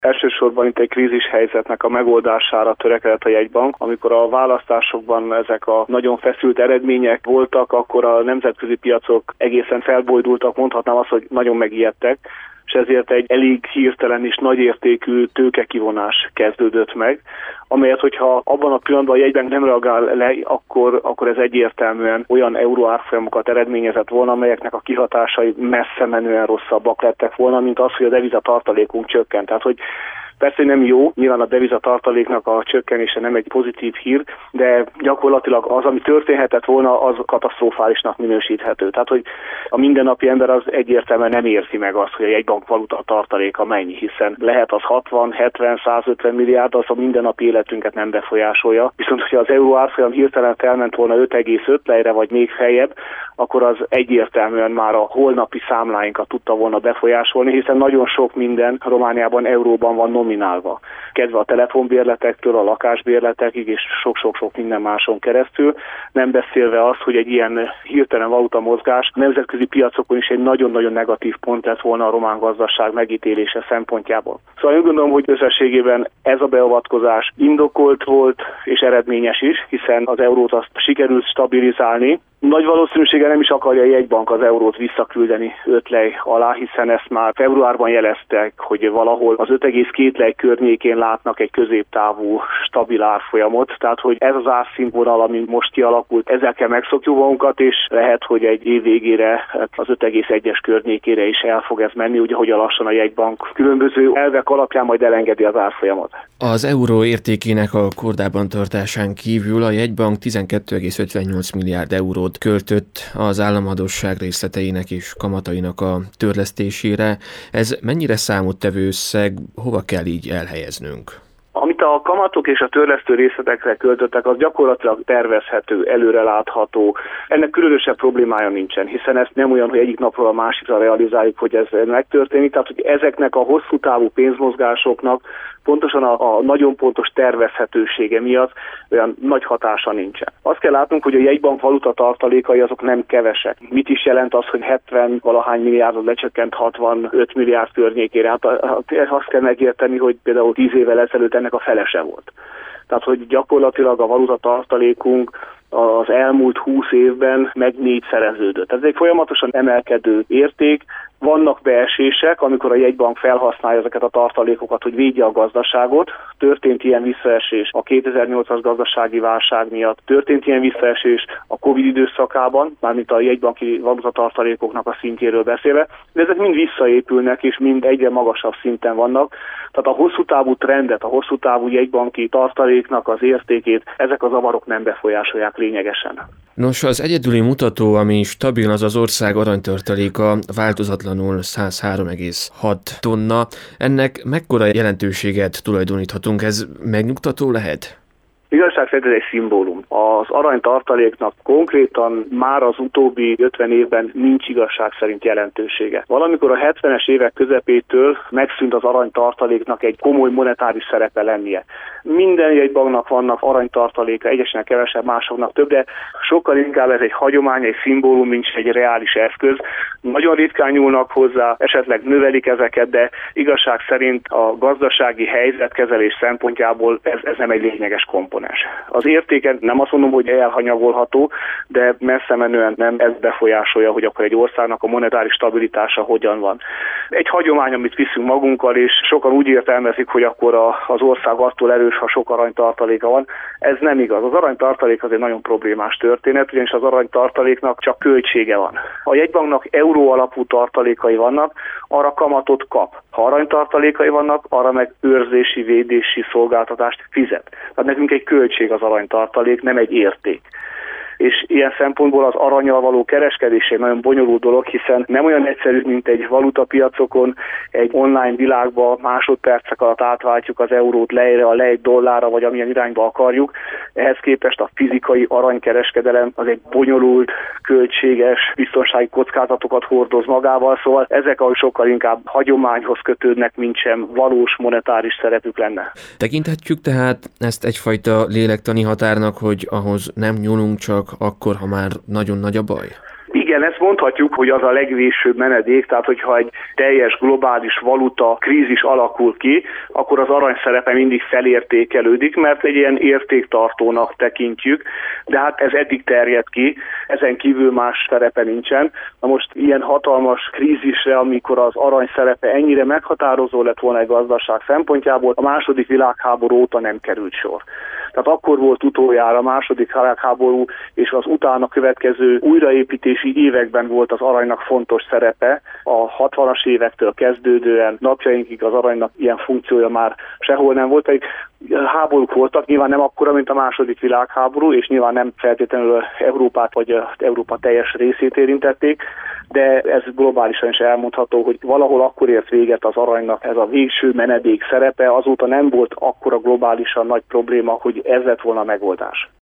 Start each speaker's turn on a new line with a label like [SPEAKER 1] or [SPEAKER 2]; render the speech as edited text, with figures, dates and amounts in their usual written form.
[SPEAKER 1] Elsősorban itt egy krízis helyzetnek a megoldására törekedett a jegybank. Amikor a választásokban ezek a nagyon feszült eredmények voltak, akkor a nemzetközi piacok egészen felbojdultak, mondhatnám azt, hogy nagyon megijedtek, és ezért egy elég hirtelen és nagyértékű tőkekivonás kezdődött meg, amelyet, hogyha abban a pillanatban a jegybank nem reagál le, akkor ez egyértelműen olyan euró árfolyamokat eredményezett volna, amelyeknek a kihatásai messze menően rosszabbak lettek volna, mint az, hogy a devizatartalékunk csökkent. Tehát, hogy persze nem jó, nyilván a devizatartaléknak a csökkenése nem egy pozitív hír, de gyakorlatilag az, ami történhetett volna, az katasztrofálisnak minősíthető. Tehát, hogy a mindennapi ember az egyértelműen nem érzi meg azt, hogy a jegybank valuta tartaléka mennyi, hiszen lehet az 60, 70, 150 milliárd, az a mindennapi életünket nem befolyásolja. Viszont, hogyha az euró árfolyam hirtelen elment volna 5,5 lejre, vagy még feljebb, akkor az egyértelműen már a holnapi számláinkat tudta volna befolyásolni, hiszen nagyon sok minden Romániában euróban van nominálva. Kezdve a telefonbérletektől a lakásbérletekig és sok-sok minden máson keresztül, nem beszélve azt, hogy egy ilyen hirtelen valutamozgás nemzetközi piacokon is egy nagyon-nagyon negatív pont lett volna a román gazdaság megítélése szempontjából. Szóval én gondolom, hogy összességében ez a beavatkozás indokolt volt és eredményes is, hiszen az eurót azt sikerült stabilizálni. Nagy valószínűséggel nem is akarja a jegybank az eurót visszaküldeni 5 lej alá, hiszen ezt már februárban jeleztek, hogy valahol az 5,2 lej környékén látnak egy középtávú stabil árfolyamot. Tehát, hogy ez az árszínvonal, ami most kialakult, ezzel kell megszokjuk magunkat, és lehet, hogy egy év végére az 5,1-es környékére is el fog ez menni, ugye, hogy lassan a jegybank különböző elvek alapján majd elengedi az árfolyamot.
[SPEAKER 2] Az euró értékének a kordában tartásán kívül a jegybank 12,58 milliárd eurót költött az államadósság részleteinek és kamatainak a törlesztésére. Ez mennyire számottevő összeg, hova kell így elhelyeznünk?
[SPEAKER 1] Amit a kamatok és a törlesztő részletekre költöttek, az gyakorlatilag tervezhető, előrelátható. Ennek különösebb problémája nincsen, hiszen ezt nem olyan, hogy egyik napról a másikra realizáljuk, hogy ez megtörténik. Tehát, hogy ezeknek a hosszú távú pénzmozgásoknak pontosan a nagyon pontos tervezhetősége miatt olyan nagy hatása nincsen. Azt kell látnunk, hogy a jegybank valuta tartalékai azok nem kevesek. Mit is jelent az, hogy 70-valahány milliárdot lecsökkent 65 milliárd környékére? Hát azt kell megérteni, hogy például 10 évvel ezelőtt ennek a felese volt. Tehát, hogy gyakorlatilag a valuta tartalékunk az elmúlt 20 évben meg 4-szereződött. Ez egy folyamatosan emelkedő érték. Vannak beesések, amikor a jegybank felhasználja ezeket a tartalékokat, hogy védje a gazdaságot. Történt ilyen visszaesés a 2008-as gazdasági válság miatt, történt ilyen visszaesés a Covid időszakában, mármint a jegybanki valutatartalékoknak a szintjéről beszélve, de ezek mind visszaépülnek, és mind egyre magasabb szinten vannak. Tehát a hosszú távú trendet, a hosszú távú jegybanki tartaléknak az értékét ezek a zavarok nem befolyásolják lényegesen.
[SPEAKER 2] Nos, az egyedüli mutató, ami stabil, az az ország aranytartaléka, változatlanul 103,6 tonna. Ennek mekkora jelentőséget tulajdoníthatunk? Ez megnyugtató lehet?
[SPEAKER 1] Igazság szerint ez egy szimbólum. Az aranytartaléknak konkrétan már az utóbbi 50 évben nincs igazság szerint jelentősége. Valamikor a 70-es évek közepétől megszűnt az aranytartaléknak egy komoly monetáris szerepe lennie. Minden jegybanknak vannak aranytartaléka, egyeseknek kevesebb, másoknak több, de sokkal inkább ez egy hagyomány, egy szimbólum, mint egy reális eszköz. Nagyon ritkán nyúlnak hozzá, esetleg növelik ezeket, de igazság szerint a gazdasági helyzetkezelés szempontjából ez nem egy lényeges komponens. Az értéken nem azt mondom, hogy elhanyagolható, de messze menően nem ez befolyásolja, hogy akkor egy országnak a monetáris stabilitása hogyan van. Egy hagyomány, amit viszünk magunkkal, és sokan úgy értelmezik, hogy akkor az ország attól erős, ha sok aranytartaléka van. Ez nem igaz. Az aranytartalék az egy nagyon problémás történet, ugyanis az aranytartaléknak csak költsége van. A jegybanknak euró alapú tartalékai vannak, arra kamatot kap. Ha aranytartalékai vannak, arra meg őrzési, védési szolgáltatást fizet. Tehát nekünk egy költség az aranytartalék, nem egy érték. És ilyen szempontból az arannyal való kereskedés egy nagyon bonyolult dolog, hiszen nem olyan egyszerű, mint egy valutapiacokon, egy online világba másodpercek alatt átváltjuk az eurót lejre, a lej dollárra, vagy amilyen irányba akarjuk. Ehhez képest a fizikai aranykereskedelem az egy bonyolult, költséges, biztonsági kockázatokat hordoz magával, szóval ezek a sokkal inkább hagyományhoz kötődnek, mint sem valós monetáris szerepük lenne.
[SPEAKER 2] Tekinthetjük tehát ezt egyfajta lélektani határnak, hogy ahhoz nem nyúlunk csak akkor, ha már nagyon nagy a baj?
[SPEAKER 1] Igen, ezt mondhatjuk, hogy az a legvégsőbb menedék, tehát hogyha egy teljes globális valuta krízis alakul ki, akkor az arany szerepe mindig felértékelődik, mert egy ilyen értéktartónak tekintjük, de hát ez eddig terjed ki, ezen kívül más szerepe nincsen. Na most ilyen hatalmas krízisre, amikor az arany szerepe ennyire meghatározó lett volna egy gazdaság szempontjából, a második világháború óta nem került sor. Tehát akkor volt utoljára a második világháború, és az utána következő újraépítési években volt az aranynak fontos szerepe. A 60-as évektől kezdődően napjainkig az aranynak ilyen funkciója már sehol nem volt. Háborúk voltak, nyilván nem akkora, mint a második világháború, és nyilván nem feltétlenül Európát vagy Európa teljes részét érintették, de ez globálisan is elmondható, hogy valahol akkor ért véget az aranynak ez a végső menedék szerepe, azóta nem volt akkora globálisan nagy probléma, hogy ez lett volna a megoldás.